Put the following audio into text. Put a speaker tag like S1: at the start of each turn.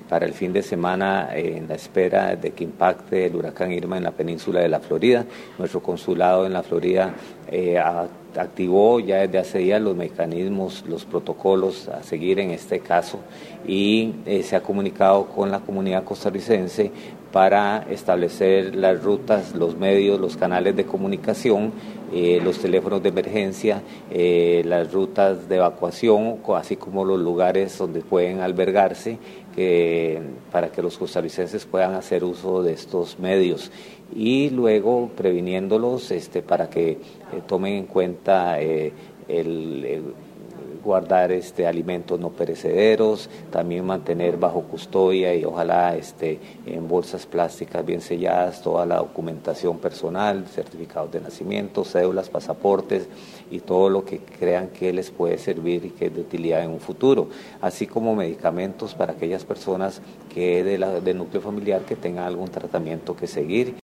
S1: para el fin de semana en la espera de que impacte el huracán Irma en la península de la Florida. Nuestro consulado en la Florida activó ya desde hace días los mecanismos, los protocolos a seguir en este caso y se ha comunicado con la comunidad costarricense para establecer las rutas, los medios, los canales de comunicación, los teléfonos de emergencia, las rutas de evacuación, así como los lugares donde pueden albergarse, para que los costarricenses puedan hacer uso de estos medios y luego previniéndolos para que tomen en cuenta guardar alimentos no perecederos, también mantener bajo custodia y ojalá en bolsas plásticas bien selladas toda la documentación personal, certificados de nacimiento, cédulas, pasaportes y todo lo que crean que les puede servir y que es de utilidad en un futuro, así como medicamentos para aquellas personas que del núcleo familiar que tengan algún tratamiento que seguir.